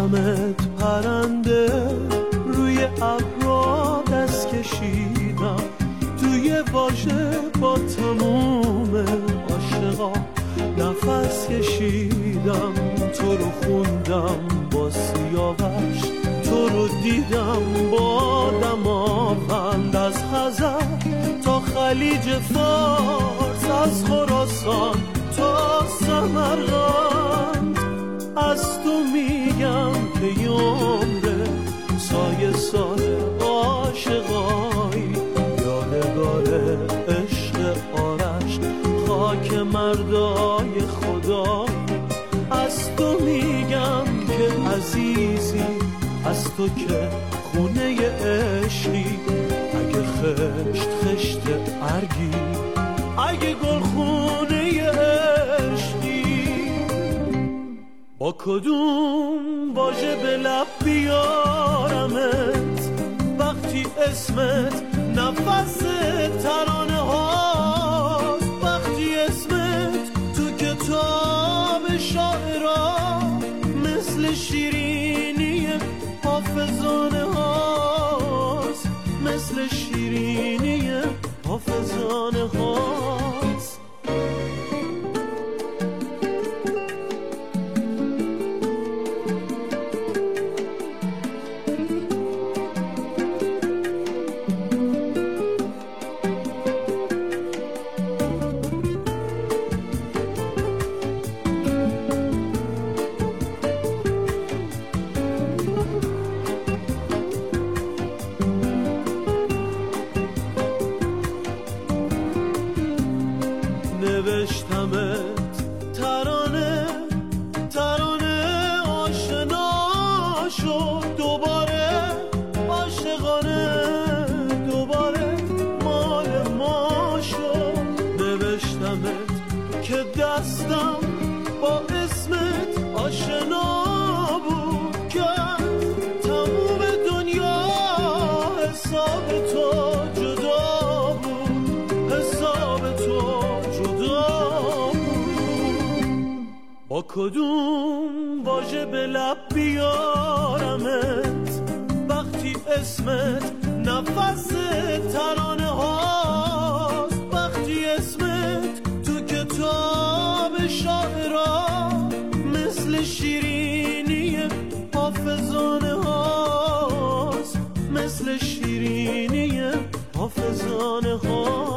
نوشتمت پرنده، روی ابرا دست کشیدم، توی واژه با تموم عاشقا نفس کشیدم، تو رو خوندم با سیاوش، تو رو دیدم با دماوند، از خزر تا خلیج فارس، از خراسان تا سمرقند، از تو میگم که عمره سایه سال عاشقایی، یادگار عشق آرش خاک مردای خدایی، از تو میگم که عزیزی، از تو که خونه عشقی، اگه خشت خشت ارگی، اگه گل خونه عشقی، با کدوم واژه به لب بیارمت وقتی اسمت نفس ترانه هاست، وقتی اسمت تو کتاب شاعرها مثل شیرینی حافظانه هاست، مثل شیرینی حافظانه هاست. نوشتمت ترانه، ترانه آشنا شد دوباره، عاشقانه دوباره مال ما شد. نوشتمت که دستم با اسمت آشنا بود، که تموم دنیا حساب تو جدا بود، حساب تو با کدوم واژه به لب بیارمت وقتی اسمت نفس ترانه هاست، وقتی اسمت تو کتاب شاعرها مثل شیرینی حافظانه هاست، مثل شیرینی حافظانه هاست.